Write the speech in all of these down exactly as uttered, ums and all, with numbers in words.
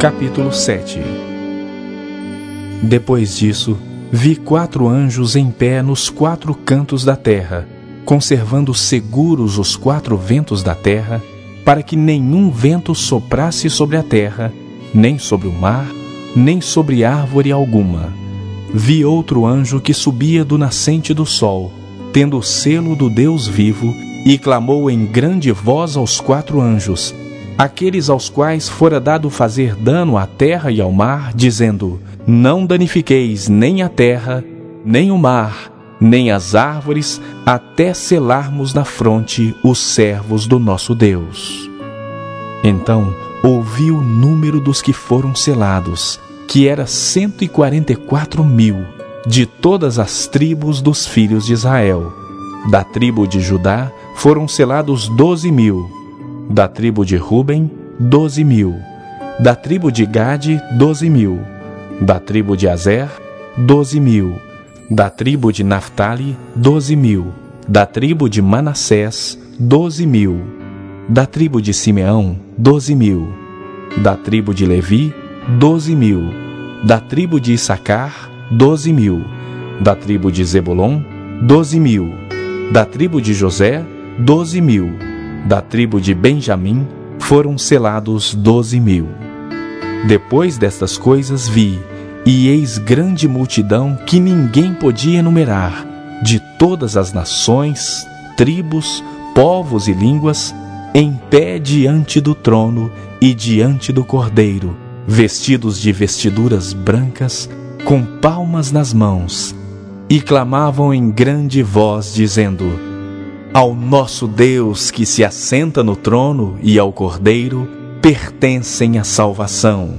Capítulo sete. Depois disso, vi quatro anjos em pé nos quatro cantos da terra, conservando seguros os quatro ventos da terra, para que nenhum vento soprasse sobre a terra, nem sobre o mar, nem sobre árvore alguma. Vi outro anjo que subia do nascente do sol, tendo o selo do Deus vivo, e clamou em grande voz aos quatro anjos, aqueles aos quais fora dado fazer dano à terra e ao mar, dizendo: não danifiqueis nem a terra, nem o mar, nem as árvores, até selarmos na fronte os servos do nosso Deus. Então ouvi o número dos que foram selados, que era cento e quarenta e quatro mil, de todas as tribos dos filhos de Israel. Da tribo de Judá foram selados doze mil, da tribo de Ruben, doze mil, da tribo de Gade, doze mil, da tribo de Azer, doze mil, da tribo de Naftali, doze mil, da tribo de Manassés, doze mil, da tribo de Simeão, doze mil, da tribo de Levi, doze mil, da tribo de Issacar, doze mil, da tribo de Zebulon, doze mil, da tribo de José, doze mil, da tribo de Benjamim foram selados doze mil. Depois destas coisas vi, e eis grande multidão que ninguém podia enumerar, de todas as nações, tribos, povos e línguas, em pé diante do trono e diante do Cordeiro, vestidos de vestiduras brancas, com palmas nas mãos, e clamavam em grande voz, dizendo: ao nosso Deus que se assenta no trono e ao Cordeiro pertencem a salvação.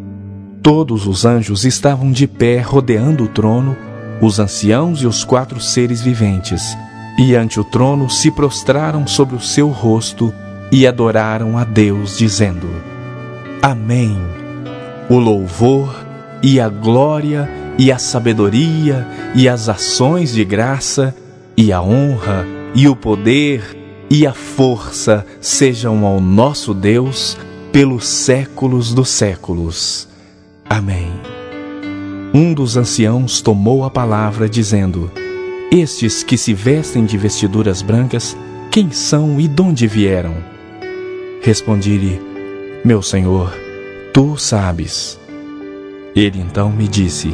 Todos os anjos estavam de pé rodeando o trono, os anciãos e os quatro seres viventes, e ante o trono se prostraram sobre o seu rosto e adoraram a Deus, dizendo: Amém. O louvor e a glória e a sabedoria e as ações de graça e a honra e o poder e a força sejam ao nosso Deus pelos séculos dos séculos. Amém. Um dos anciãos tomou a palavra, dizendo: estes que se vestem de vestiduras brancas, quem são e donde vieram? Respondi-lhe: meu Senhor, tu sabes. Ele então me disse: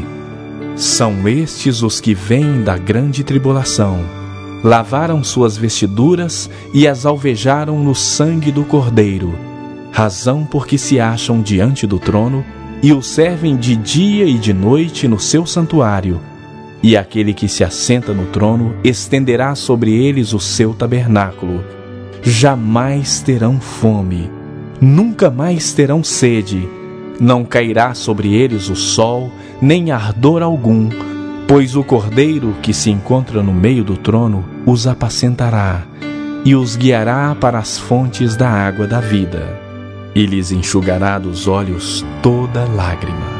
são estes os que vêm da grande tribulação, lavaram suas vestiduras e as alvejaram no sangue do Cordeiro, razão porque se acham diante do trono e o servem de dia e de noite no seu santuário, e aquele que se assenta no trono estenderá sobre eles o seu tabernáculo. Jamais terão fome, nunca mais terão sede, não cairá sobre eles o sol, nem ardor algum, pois o Cordeiro que se encontra no meio do trono os apacentará e os guiará para as fontes da água da vida, e lhes enxugará dos olhos toda lágrima.